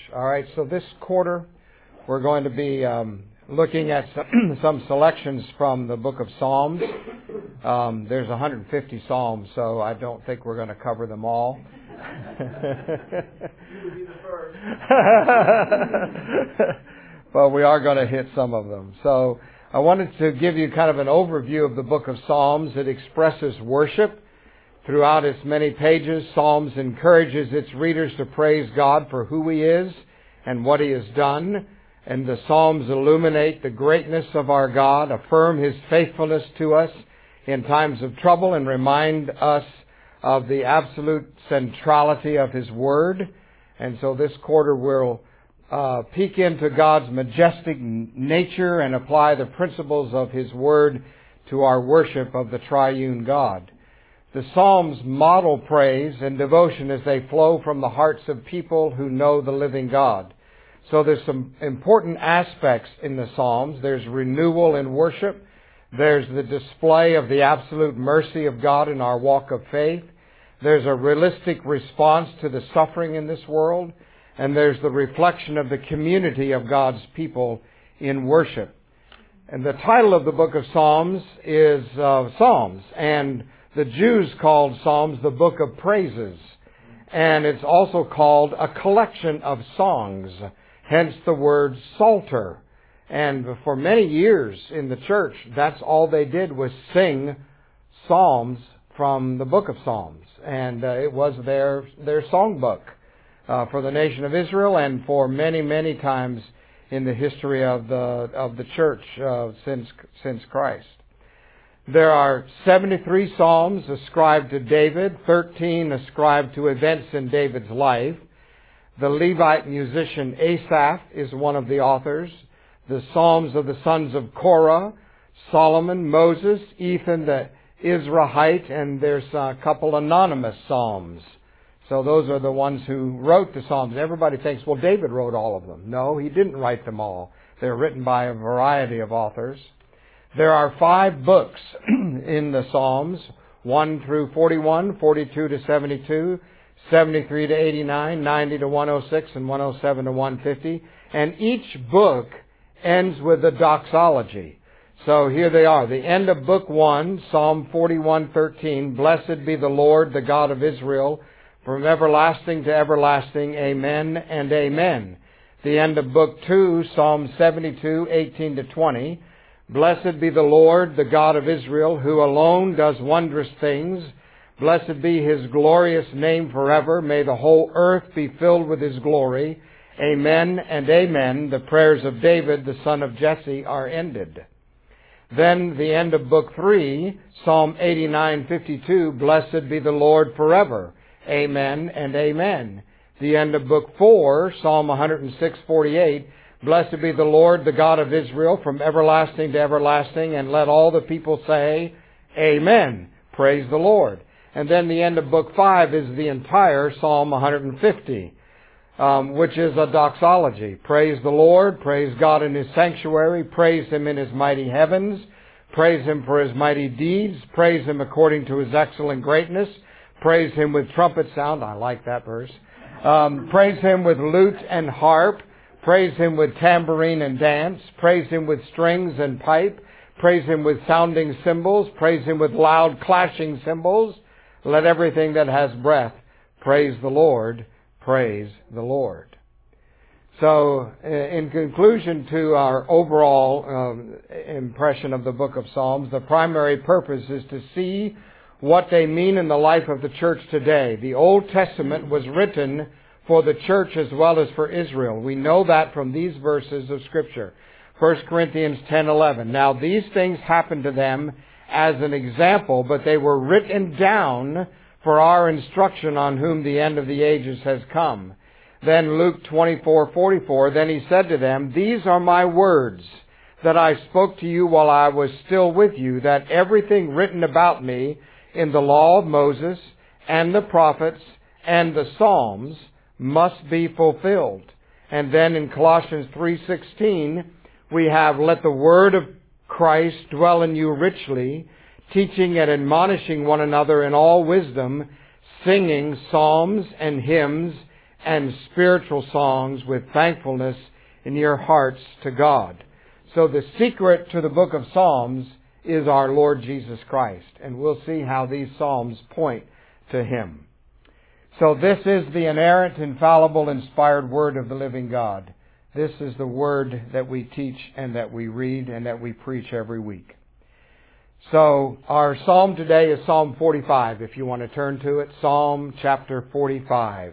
All right, so this quarter we're going to be looking at some selections from the book of Psalms. There's 150 Psalms, so I don't think we're going to cover them all. You would be the first. But we are going to hit some of them. So I wanted to give you kind of an overview of the book of Psalms. It expresses worship throughout its many pages. Psalms encourages its readers to praise God for who He is and what He has done. And the Psalms illuminate the greatness of our God, affirm His faithfulness to us in times of trouble, and remind us of the absolute centrality of His Word. And so this quarter we'll peek into God's majestic nature and apply the principles of His Word to our worship of the triune God. The Psalms model praise and devotion as they flow from the hearts of people who know the living God. So there's some important aspects in the Psalms. There's renewal in worship. There's the display of the absolute mercy of God in our walk of faith. There's a realistic response to the suffering in this world. And there's the reflection of the community of God's people in worship. And the title of the book of Psalms is Psalms. And the Jews called Psalms the book of praises. And it's also called a collection of songs. Hence the word psalter. And for many years in the church, that's all they did was sing psalms from the book of Psalms. And it was their songbook for the nation of Israel and for many, many times in the history of the church since Christ. There are 73 psalms ascribed to David, 13 ascribed to events in David's life. The Levite musician Asaph is one of the authors. The Psalms of the sons of Korah, Solomon, Moses, Ethan the Israelite, and there's a couple anonymous psalms. So those are the ones who wrote the Psalms. Everybody thinks, well, David wrote all of them. No, he didn't write them all. They're written by a variety of authors. There are 5 books in the Psalms, 1 through 41, 42 to 72, 73 to 89, 90 to 106, and 107 to 150. And each book ends with a doxology. So here they are. The end of book 1, Psalm 41:13, Blessed be the Lord, the God of Israel, from everlasting to everlasting, amen and amen. The end of book 2, Psalm 72:18 to 20, Blessed be the Lord, the God of Israel, who alone does wondrous things. Blessed be His glorious name forever. May the whole earth be filled with His glory. Amen and amen. The prayers of David, the son of Jesse, are ended. Then the end of book 3, Psalm 89:52, Blessed be the Lord forever. Amen and amen. The end of book 4, Psalm 106:48, Blessed be the Lord, the God of Israel, from everlasting to everlasting, and let all the people say, Amen. Praise the Lord. And then the end of book 5 is the entire Psalm 150, which is a doxology. Praise the Lord, praise God in His sanctuary, praise Him in His mighty heavens, praise Him for His mighty deeds, praise Him according to His excellent greatness, praise Him with trumpet sound. I like that verse. Praise Him with lute and harp. Praise Him with tambourine and dance. Praise Him with strings and pipe. Praise Him with sounding cymbals. Praise Him with loud clashing cymbals. Let everything that has breath praise the Lord. Praise the Lord. So, in conclusion to our overall impression of the book of Psalms, the primary purpose is to see what they mean in the life of the church today. The Old Testament was written for the church as well as for Israel. We know that from these verses of Scripture. 1 Corinthians 10:11. Now these things happened to them as an example, but they were written down for our instruction, on whom the end of the ages has come. Then Luke 24:44. Then He said to them, These are my words that I spoke to you while I was still with you, that everything written about me in the law of Moses and the prophets and the Psalms must be fulfilled. And then in Colossians 3:16, we have, Let the word of Christ dwell in you richly, teaching and admonishing one another in all wisdom, singing psalms and hymns and spiritual songs with thankfulness in your hearts to God. So the secret to the book of Psalms is our Lord Jesus Christ. And we'll see how these Psalms point to Him. So this is the inerrant, infallible, inspired Word of the living God. This is the Word that we teach and that we read and that we preach every week. So our Psalm today is Psalm 45, if you want to turn to it. Psalm chapter 45.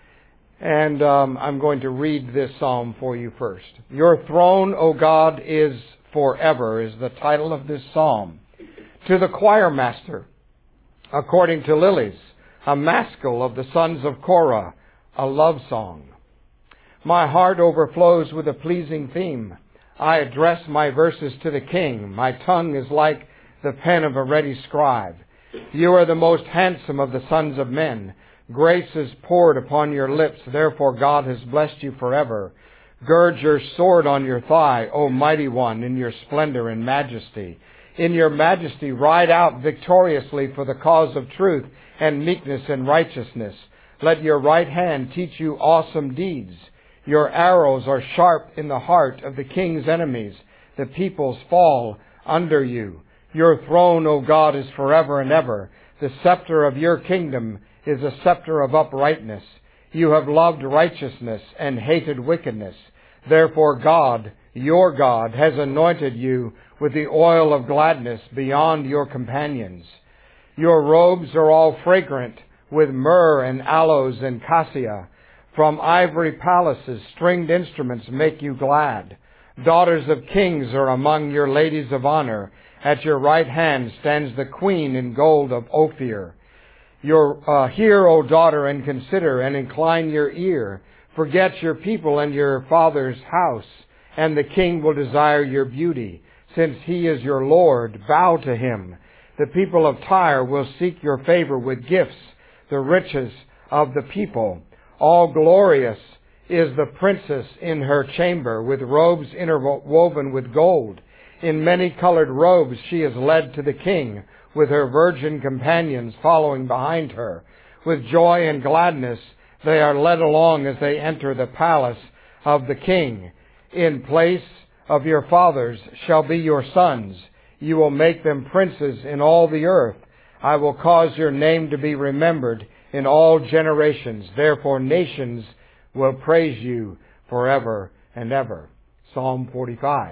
And I'm going to read this psalm for you first. Your throne, O God, is forever, is the title of this psalm. To the choir master, according to Lilies, a maskil of the sons of Korah, a love song. My heart overflows with a pleasing theme. I address my verses to the King. My tongue is like the pen of a ready scribe. You are the most handsome of the sons of men. Grace is poured upon your lips, therefore God has blessed you forever. Gird your sword on your thigh, O mighty one, in your splendor and majesty. In your majesty ride out victoriously for the cause of truth and meekness and righteousness. Let your right hand teach you awesome deeds. Your arrows are sharp in the heart of the king's enemies. The peoples fall under you. Your throne, O God, is forever and ever. The scepter of your kingdom is a scepter of uprightness. You have loved righteousness and hated wickedness. Therefore God, your God, has anointed you with the oil of gladness beyond your companions. Your robes are all fragrant with myrrh and aloes and cassia. From ivory palaces, stringed instruments make you glad. Daughters of kings are among your ladies of honor. At your right hand stands the queen in gold of Ophir. Hear, O daughter, and consider, and incline your ear. Forget your people and your father's house, and the king will desire your beauty. Since he is your Lord, bow to him. The people of Tyre will seek your favor with gifts, the riches of the people. All glorious is the princess in her chamber, with robes interwoven with gold. In many-colored robes she is led to the king, with her virgin companions following behind her. With joy and gladness they are led along as they enter the palace of the king. In place of your fathers shall be your sons. You will make them princes in all the earth. I will cause your name to be remembered in all generations. Therefore nations will praise you forever and ever. Psalm 45.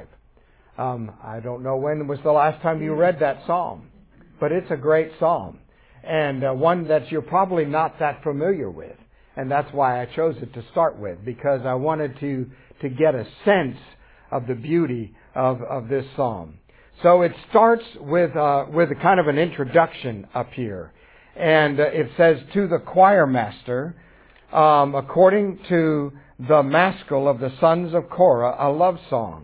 I don't know when was the last time you read that psalm, but it's a great psalm, and one that you're probably not that familiar with. And that's why I chose it to start with, because I wanted to get a sense of the beauty of this psalm. So it starts with a kind of an introduction up here. And it says, to the choir master, according to the maskil of the sons of Korah, a love song.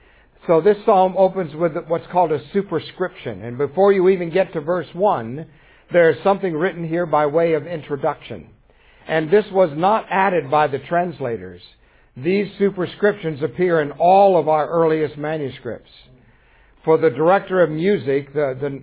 So this psalm opens with what's called a superscription. And before you even get to verse 1, there's something written here by way of introduction. And this was not added by the translators. These superscriptions appear in all of our earliest manuscripts. For the director of music, the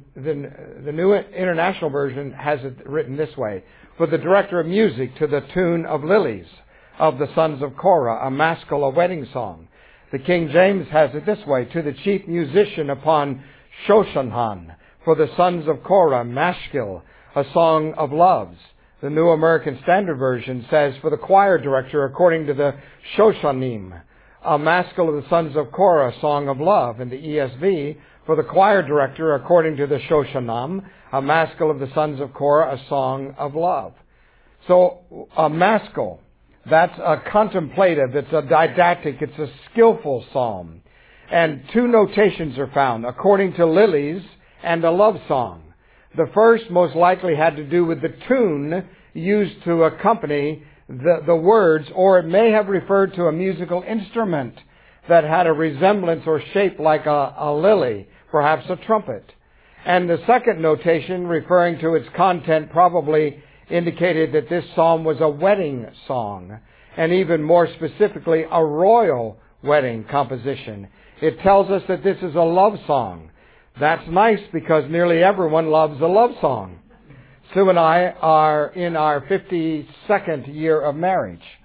New International Version has it written this way. For the director of music, to the tune of Lilies of the sons of Korah, a maskil, a wedding song. The King James has it this way. To the chief musician upon Shoshanhan, for the sons of Korah, maskil, a song of loves. The New American Standard Version says, for the choir director, according to the Shoshanim, a maskil of the sons of Korah, a song of love. In the ESV, for the choir director, according to the Shoshanam, a maskil of the sons of Korah, a song of love. So, a maskil, that's a contemplative, it's a didactic, it's a skillful psalm. And two notations are found, according to Lilies and a love song. The first most likely had to do with the tune used to accompany the words, or it may have referred to a musical instrument that had a resemblance or shape like a lily, perhaps a trumpet. And the second notation, referring to its content, probably indicated that this psalm was a wedding song, and even more specifically, a royal wedding composition. It tells us that this is a love song. That's nice because nearly everyone loves a love song. Sue and I are in our 52nd year of marriage.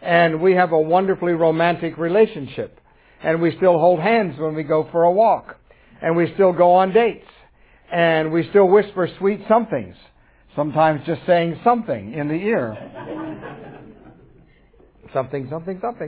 And we have a wonderfully romantic relationship. And we still hold hands when we go for a walk. And we still go on dates. And we still whisper sweet somethings. Sometimes just saying something in the ear. Something, something, something.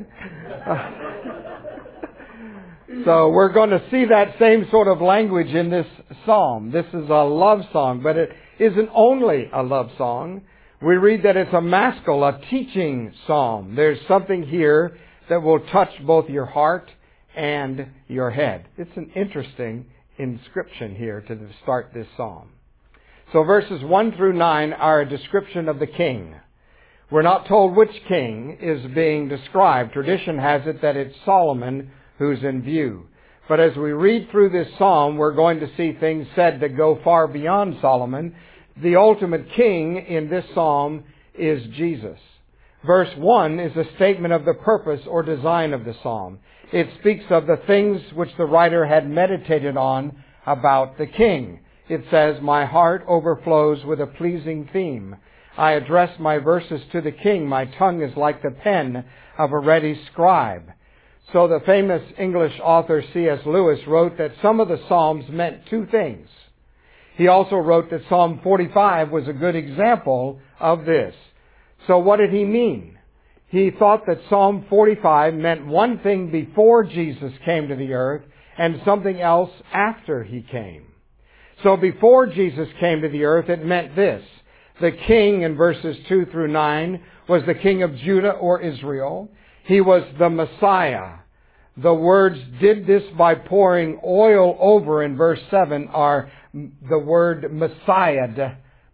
So we're going to see that same sort of language in this psalm. This is a love song, but it isn't only a love song. We read that it's a maskil, a teaching psalm. There's something here that will touch both your heart and your head. It's an interesting inscription here to start this psalm. So verses 1 through 9 are a description of the king. We're not told which king is being described. Tradition has it that it's Solomon who's in view. But as we read through this psalm, we're going to see things said that go far beyond Solomon. The ultimate king in this psalm is Jesus. Verse 1 is a statement of the purpose or design of the psalm. It speaks of the things which the writer had meditated on about the king. It says, "My heart overflows with a pleasing theme. I address my verses to the king. My tongue is like the pen of a ready scribe." So the famous English author C.S. Lewis wrote that some of the Psalms meant two things. He also wrote that Psalm 45 was a good example of this. So what did he mean? He thought that Psalm 45 meant one thing before Jesus came to the earth and something else after he came. So before Jesus came to the earth, it meant this. The king in verses 2 through 9 was the king of Judah or Israel. He was the Messiah. The words "did this by pouring oil over" in verse 7 are the word Messiah,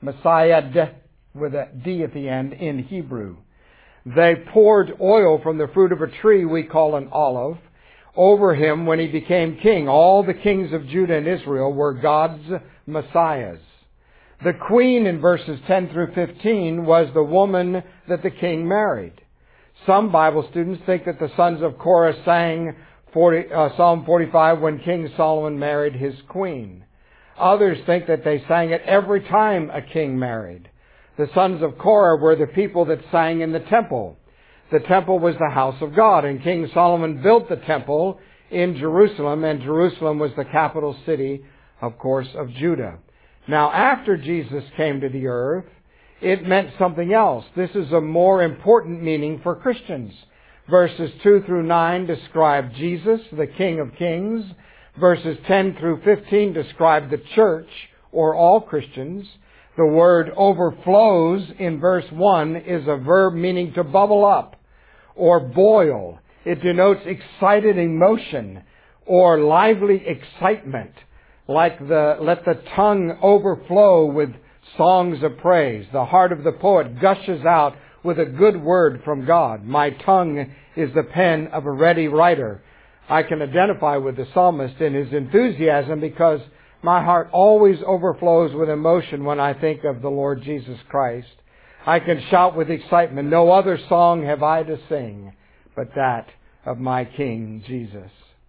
with a D at the end in Hebrew. They poured oil from the fruit of a tree we call an olive over him when he became king. All the kings of Judah and Israel were God's Messiahs. The queen in verses 10 through 15 was the woman that the king married. Some Bible students think that the sons of Korah sang Psalm 45 when King Solomon married his queen. Others think that they sang it every time a king married. The sons of Korah were the people that sang in the temple. The temple was the house of God, and King Solomon built the temple in Jerusalem, and Jerusalem was the capital city, of course, of Judah. Now, after Jesus came to the earth, it meant something else. This is a more important meaning for Christians. Verses 2 through 9 describe Jesus, the King of Kings. Verses 10 through 15 describe the church, or all Christians. The word "overflows" in verse 1 is a verb meaning to bubble up or boil. It denotes excited emotion or lively excitement, like let the tongue overflow with songs of praise. The heart of the poet gushes out with a good word from God. My tongue is the pen of a ready writer. I can identify with the psalmist in his enthusiasm because my heart always overflows with emotion when I think of the Lord Jesus Christ. I can shout with excitement, "No other song have I to sing but that of my King Jesus."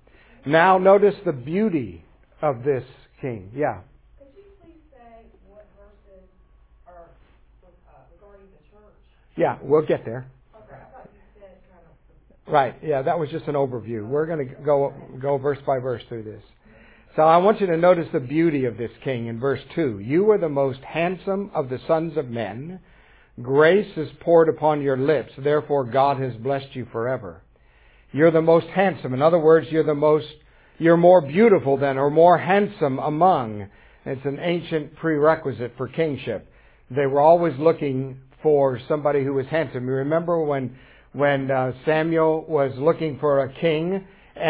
Now notice the beauty of this King. Yeah. Could you please say what verses are regarding the church? Yeah, we'll get there. Okay, I thought you said kind of... Right, yeah, that was just an overview. We're going to go verse by verse through this. So I want you to notice the beauty of this king in verse 2. "You are the most handsome of the sons of men. Grace is poured upon your lips. Therefore God has blessed you forever." You're the most handsome. In other words, you're more beautiful than or more handsome among. It's an ancient prerequisite for kingship. They were always looking for somebody who was handsome. You remember when Samuel was looking for a king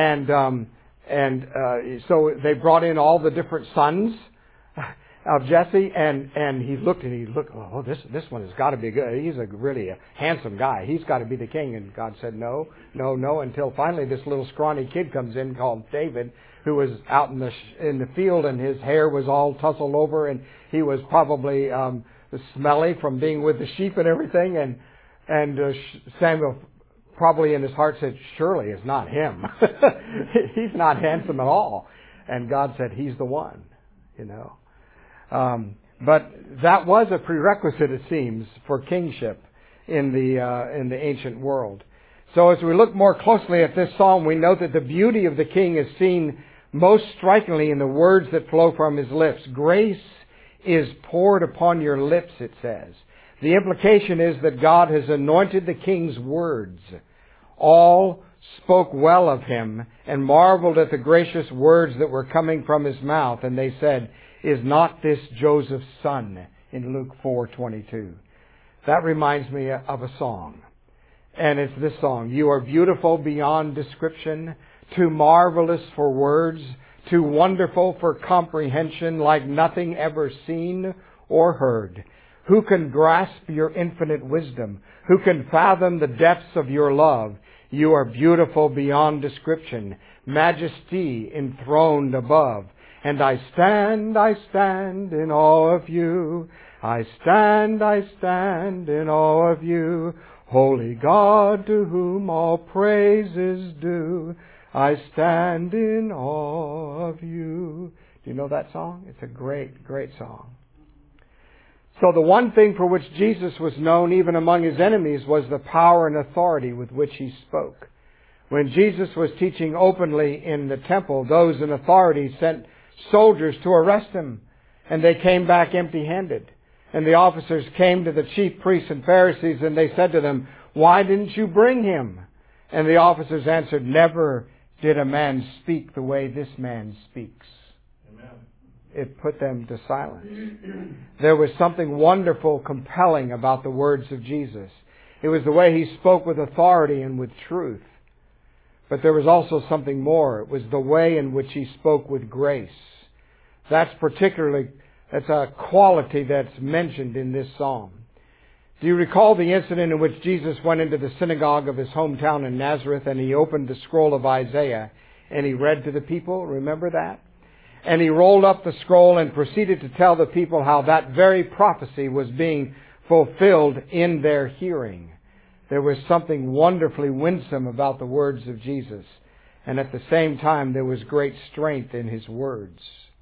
and so they brought in all the different sons of Jesse, and he looked, "Oh, this one has got to be good. He's really a handsome guy. He's got to be the king." And God said, no, until finally this little scrawny kid comes in called David, who was out in the field, and his hair was all tousled over, and he was probably smelly from being with the sheep and everything. And Samuel probably in his heart said, "Surely it's not him. He's not handsome at all." And God said, "He's the one," But that was a prerequisite, it seems, for kingship in the ancient world. So as we look more closely at this psalm, we note that the beauty of the King is seen most strikingly in the words that flow from His lips. Grace is poured upon your lips, it says. The implication is that God has anointed the King's words. All spoke well of Him and marveled at the gracious words that were coming from His mouth. And they said, "Is not this Joseph's son?" in Luke 4:22. That reminds me of a song. And it's this song. You are beautiful beyond description, too marvelous for words, too wonderful for comprehension, like nothing ever seen or heard. Who can grasp your infinite wisdom? Who can fathom the depths of your love? You are beautiful beyond description, majesty enthroned above. And I stand in awe of you. I stand in awe of you. Holy God, to whom all praise is due. I stand in awe of you. Do you know that song? It's a great, great song. So the one thing for which Jesus was known even among His enemies was the power and authority with which He spoke. When Jesus was teaching openly in the temple, those in authority sent soldiers to arrest Him, and they came back empty-handed. And the officers came to the chief priests and Pharisees, and they said to them, "Why didn't you bring Him?" And the officers answered, "Never did a man speak the way this man speaks." Amen. It put them to silence. There was something wonderful, compelling about the words of Jesus. It was the way He spoke with authority and with truth. But there was also something more. It was the way in which He spoke with grace. That's a quality that's mentioned in this psalm. Do you recall the incident in which Jesus went into the synagogue of His hometown in Nazareth and He opened the scroll of Isaiah and He read to the people? Remember that? And He rolled up the scroll and proceeded to tell the people how that very prophecy was being fulfilled in their hearing. There was something wonderfully winsome about the words of Jesus. And at the same time, there was great strength in His words.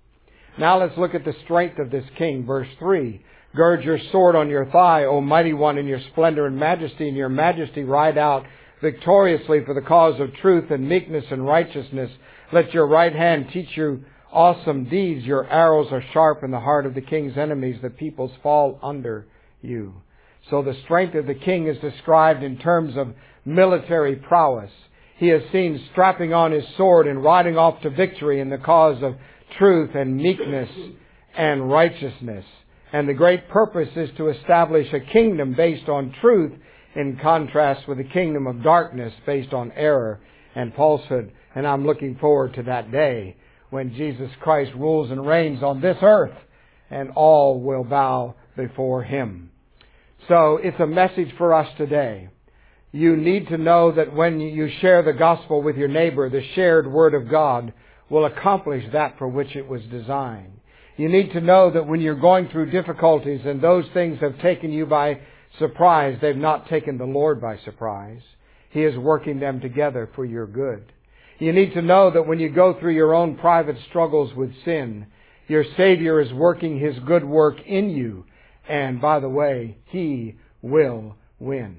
Now let's look at the strength of this King. Verse 3. Gird your sword on your thigh, O mighty one, in your splendor and majesty. In your majesty ride out victoriously for the cause of truth and meekness and righteousness. Let your right hand teach you awesome deeds. Your arrows are sharp in the heart of the King's enemies. The peoples fall under you. So the strength of the King is described in terms of military prowess. He is seen strapping on his sword and riding off to victory in the cause of truth and meekness and righteousness. And the great purpose is to establish a kingdom based on truth in contrast with a kingdom of darkness based on error and falsehood. And I'm looking forward to that day when Jesus Christ rules and reigns on this earth and all will bow before Him. So it's a message for us today. You need to know that when you share the gospel with your neighbor, the shared word of God will accomplish that for which it was designed. You need to know that when you're going through difficulties and those things have taken you by surprise, they've not taken the Lord by surprise. He is working them together for your good. You need to know that when you go through your own private struggles with sin, your Savior is working His good work in you. And by the way, He will win.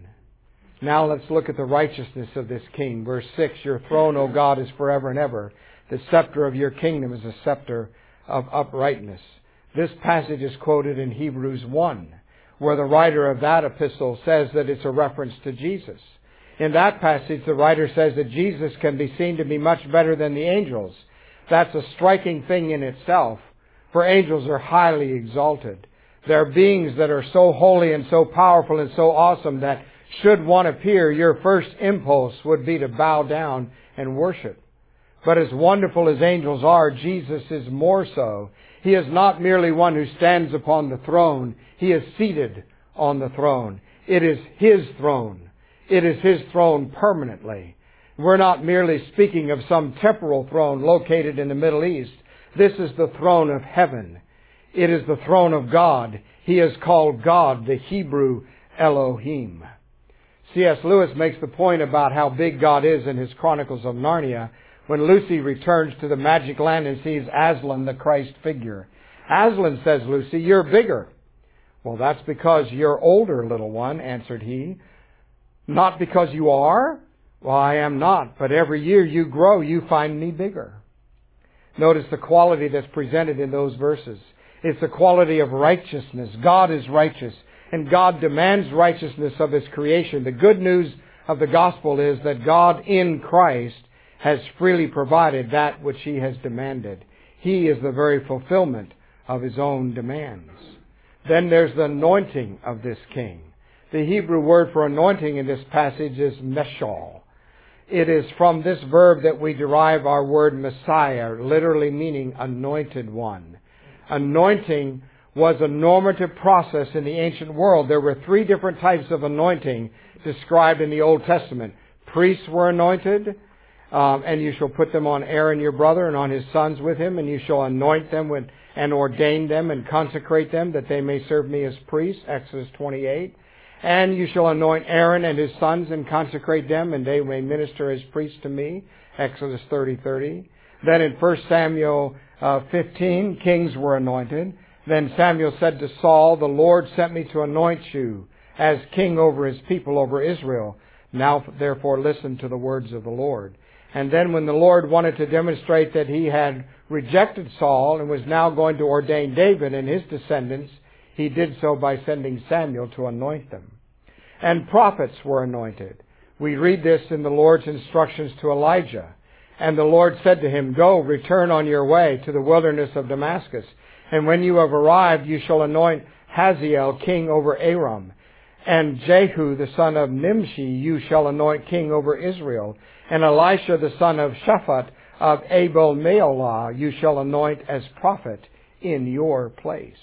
Now let's look at the righteousness of this King. Verse 6, your throne, O God, is forever and ever. The scepter of your kingdom is a scepter of uprightness. This passage is quoted in Hebrews 1, where the writer of that epistle says that it's a reference to Jesus. In that passage, the writer says that Jesus can be seen to be much better than the angels. That's a striking thing in itself, for angels are highly exalted. They're beings that are so holy and so powerful and so awesome that should one appear, your first impulse would be to bow down and worship. But as wonderful as angels are, Jesus is more so. He is not merely one who stands upon the throne. He is seated on the throne. It is His throne. It is His throne permanently. We're not merely speaking of some temporal throne located in the Middle East. This is the throne of heaven. It is the throne of God. He is called God, the Hebrew Elohim. C.S. Lewis makes the point about how big God is in his Chronicles of Narnia when Lucy returns to the magic land and sees Aslan, the Christ figure. Aslan, says Lucy, you're bigger. Well, that's because you're older, little one, answered he. Not because you are, Well, I am not, but every year you grow, you find me bigger. Notice the quality that's presented in those verses. It's the quality of righteousness. God is righteous, and God demands righteousness of His creation. The good news of the gospel is that God in Christ has freely provided that which He has demanded. He is the very fulfillment of His own demands. Then there's the anointing of this king. The Hebrew word for anointing in this passage is meshal. It is from this verb that we derive our word Messiah, literally meaning anointed one. Anointing was a normative process in the ancient world. There were 3 different types of anointing described in the Old Testament. Priests were anointed, and you shall put them on Aaron your brother and on his sons with him, and you shall anoint them and ordain them and consecrate them that they may serve me as priests, Exodus 28. And you shall anoint Aaron and his sons and consecrate them, and they may minister as priests to me, Exodus 30:30. Then in 1 Samuel 15, kings were anointed. Then Samuel said to Saul, the Lord sent me to anoint you as king over His people, over Israel. Now therefore listen to the words of the Lord. And then when the Lord wanted to demonstrate that He had rejected Saul and was now going to ordain David and his descendants, He did so by sending Samuel to anoint them. And prophets were anointed. We read this in the Lord's instructions to Elijah. And the Lord said to him, Go, return on your way to the wilderness of Damascus. And when you have arrived, you shall anoint Hazael king over Aram. And Jehu the son of Nimshi you shall anoint king over Israel. And Elisha the son of Shaphat of Abel-Meholah you shall anoint as prophet in your place.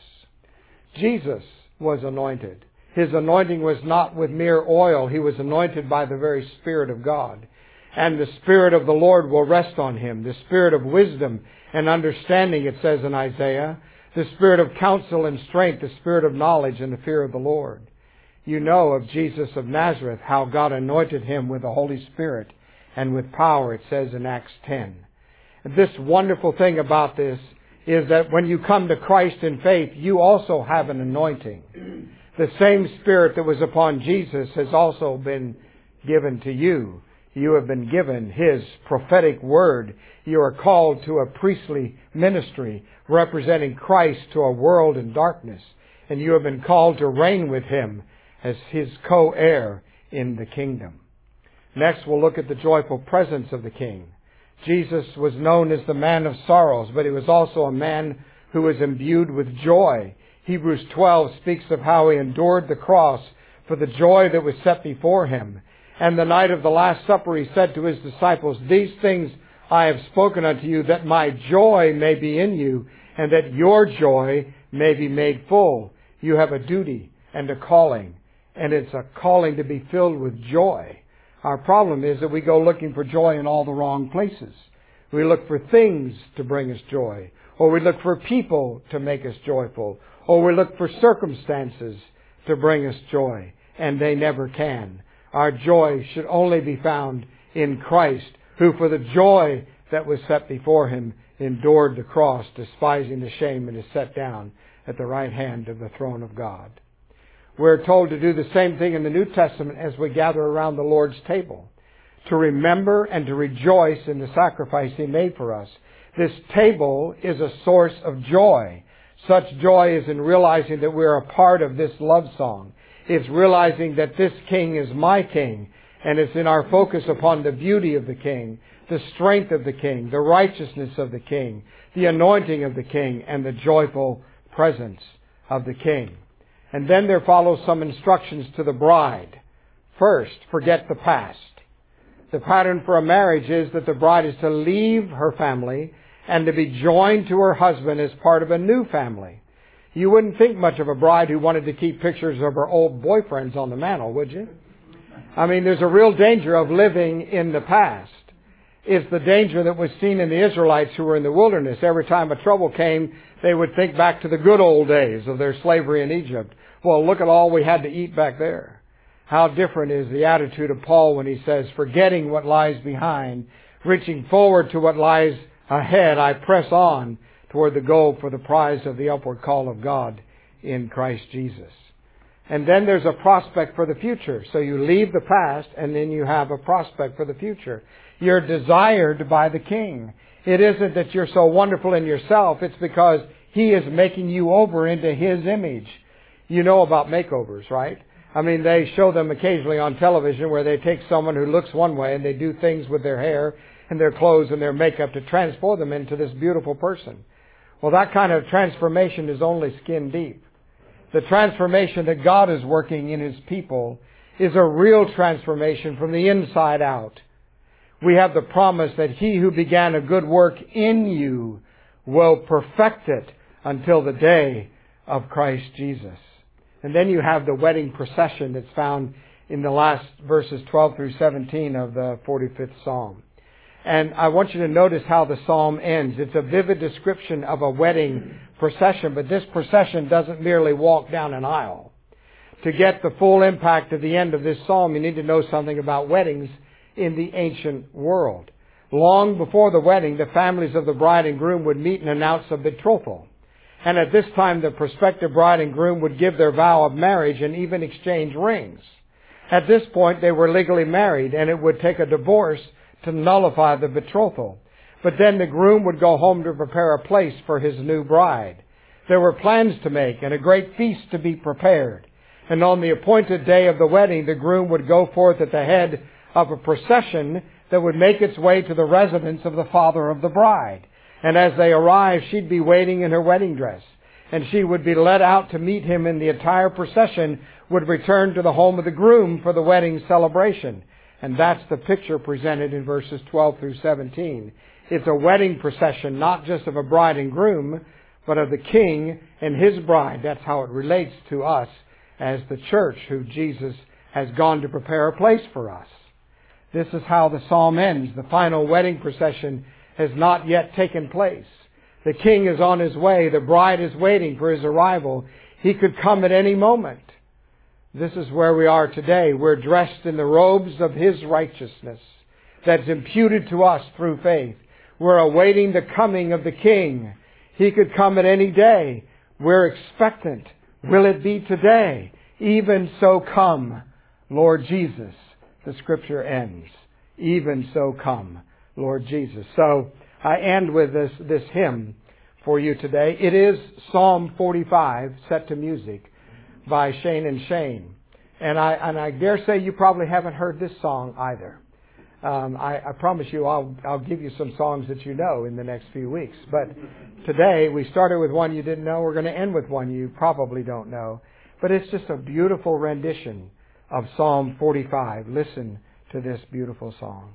Jesus was anointed. His anointing was not with mere oil. He was anointed by the very Spirit of God. And the Spirit of the Lord will rest on Him. The Spirit of wisdom and understanding, it says in Isaiah. The Spirit of counsel and strength. The Spirit of knowledge and the fear of the Lord. You know of Jesus of Nazareth, how God anointed Him with the Holy Spirit and with power, it says in Acts 10. And this wonderful thing about this is that when you come to Christ in faith, you also have an anointing. The same Spirit that was upon Jesus has also been given to you. You have been given His prophetic word. You are called to a priestly ministry representing Christ to a world in darkness. And you have been called to reign with Him as His co-heir in the kingdom. Next, we'll look at the joyful presence of the King. Jesus was known as the man of sorrows, but He was also a man who was imbued with joy. Hebrews 12 speaks of how He endured the cross for the joy that was set before Him. And the night of the Last Supper He said to His disciples, These things I have spoken unto you, that my joy may be in you, and that your joy may be made full. You have a duty and a calling, and it's a calling to be filled with joy. Our problem is that we go looking for joy in all the wrong places. We look for things to bring us joy, or we look for people to make us joyful, or we look for circumstances to bring us joy, and they never can. Our joy should only be found in Christ, who for the joy that was set before Him endured the cross, despising the shame, and is set down at the right hand of the throne of God. We're told to do the same thing in the New Testament as we gather around the Lord's table, to remember and to rejoice in the sacrifice He made for us. This table is a source of joy. Such joy is in realizing that we're a part of this love song. It's realizing that this King is my King, and it's in our focus upon the beauty of the King, the strength of the King, the righteousness of the King, the anointing of the King, and the joyful presence of the King. And then there follows some instructions to the bride. First, forget the past. The pattern for a marriage is that the bride is to leave her family and to be joined to her husband as part of a new family. You wouldn't think much of a bride who wanted to keep pictures of her old boyfriends on the mantle, would you? I mean, there's a real danger of living in the past. It's the danger that was seen in the Israelites who were in the wilderness. Every time a trouble came, they would think back to the good old days of their slavery in Egypt. Well, look at all we had to eat back there. How different is the attitude of Paul when he says, forgetting what lies behind, reaching forward to what lies ahead, I press on toward the goal for the prize of the upward call of God in Christ Jesus. And then there's a prospect for the future. So you leave the past and then you have a prospect for the future. You're desired by the King. It isn't that you're so wonderful in yourself. It's because He is making you over into His image. You know about makeovers, right? I mean, they show them occasionally on television where they take someone who looks one way and they do things with their hair and their clothes and their makeup to transform them into this beautiful person. Well, that kind of transformation is only skin deep. The transformation that God is working in His people is a real transformation from the inside out. We have the promise that He who began a good work in you will perfect it until the day of Christ Jesus. And then you have the wedding procession that's found in the last verses 12 through 17 of the 45th Psalm. And I want you to notice how the psalm ends. It's a vivid description of a wedding procession, but this procession doesn't merely walk down an aisle. To get the full impact of the end of this psalm, you need to know something about weddings in the ancient world. Long before the wedding, the families of the bride and groom would meet and announce a betrothal. And at this time, the prospective bride and groom would give their vow of marriage and even exchange rings. At this point, they were legally married, and it would take a divorce to nullify the betrothal. But then the groom would go home to prepare a place for his new bride. There were plans to make and a great feast to be prepared. And on the appointed day of the wedding, the groom would go forth at the head of a procession that would make its way to the residence of the father of the bride. And as they arrived, she'd be waiting in her wedding dress. And she would be led out to meet him, and the entire procession would return to the home of the groom for the wedding celebration. And that's the picture presented in verses 12 through 17. It's a wedding procession, not just of a bride and groom, but of the King and His bride. That's how it relates to us as the church, who Jesus has gone to prepare a place for us. This is how the psalm ends. The final wedding procession has not yet taken place. The King is on His way. The bride is waiting for His arrival. He could come at any moment. This is where we are today. We're dressed in the robes of His righteousness that's imputed to us through faith. We're awaiting the coming of the King. He could come at any day. We're expectant. Will it be today? Even so come, Lord Jesus. The Scripture ends. Even so come, Lord Jesus. So I end with this hymn for you today. It is Psalm 45, set to music by Shane and Shane. And I dare say you probably haven't heard this song either. I promise you I'll give you some songs that you know in the next few weeks. But today we started with one you didn't know. We're going to end with one you probably don't know. But it's just a beautiful rendition of Psalm 45. Listen to this beautiful song.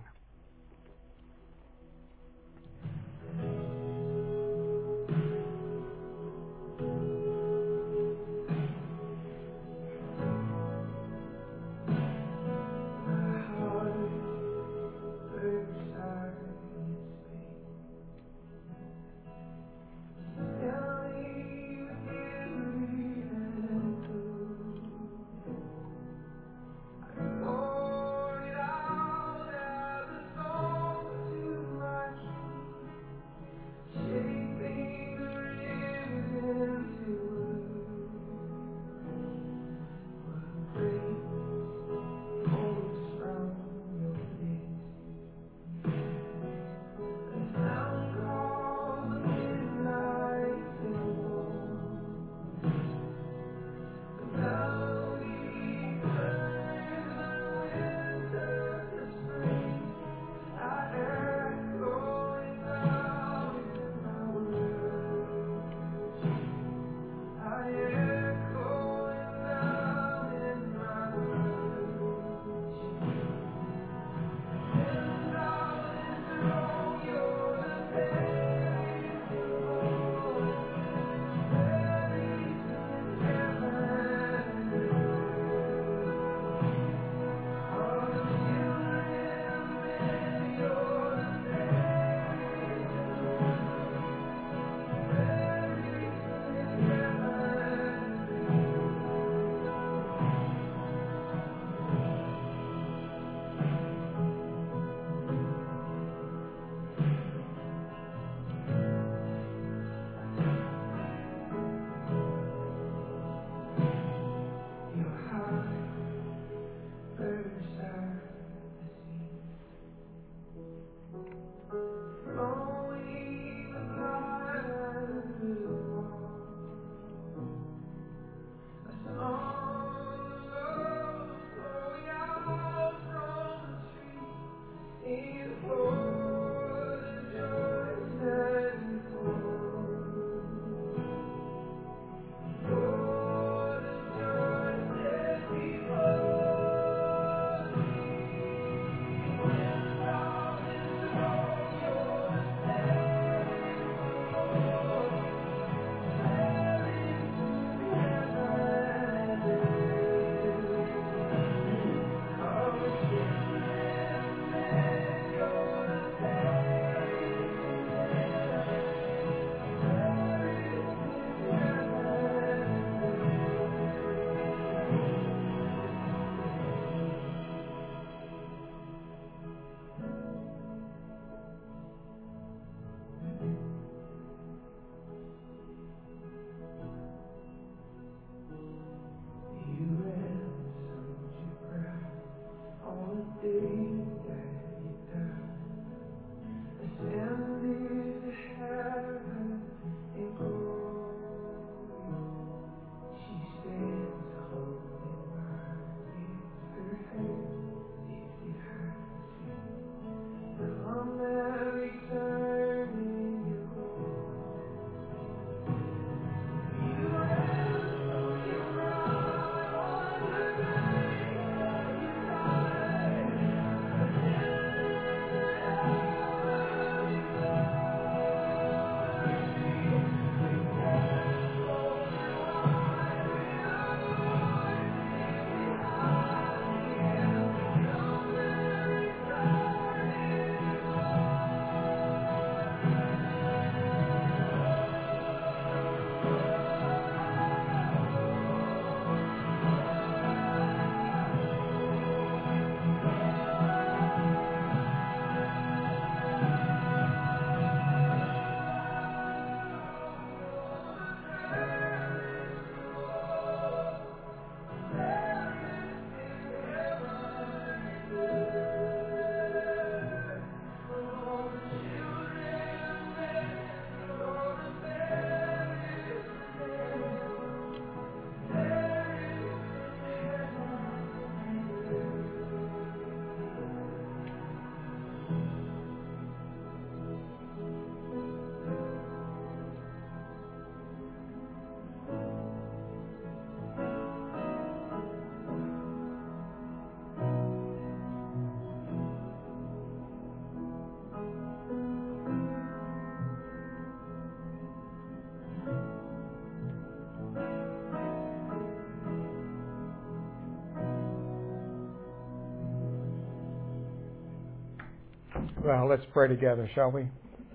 Well, let's pray together, shall we?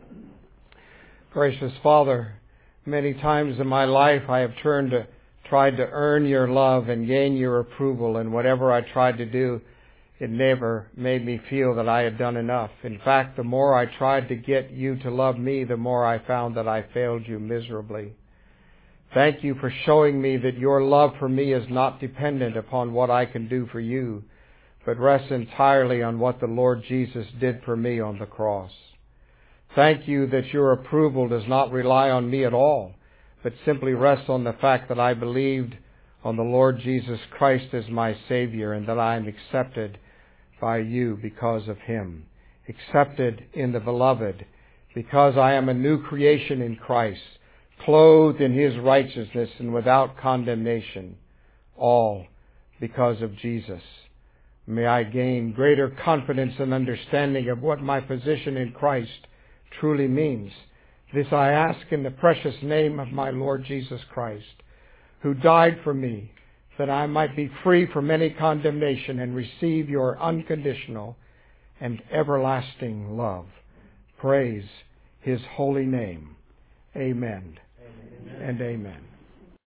Gracious Father, many times in my life I have tried to earn your love and gain your approval, and whatever I tried to do, it never made me feel that I had done enough. In fact, the more I tried to get you to love me, the more I found that I failed you miserably. Thank you for showing me that your love for me is not dependent upon what I can do for you, but rests entirely on what the Lord Jesus did for me on the cross. Thank you that your approval does not rely on me at all, but simply rests on the fact that I believed on the Lord Jesus Christ as my Savior, and that I am accepted by you because of Him. Accepted in the Beloved, because I am a new creation in Christ, clothed in His righteousness and without condemnation, all because of Jesus. May I gain greater confidence and understanding of what my position in Christ truly means. This I ask in the precious name of my Lord Jesus Christ, who died for me, that I might be free from any condemnation and receive your unconditional and everlasting love. Praise His holy name. Amen. Amen. And amen.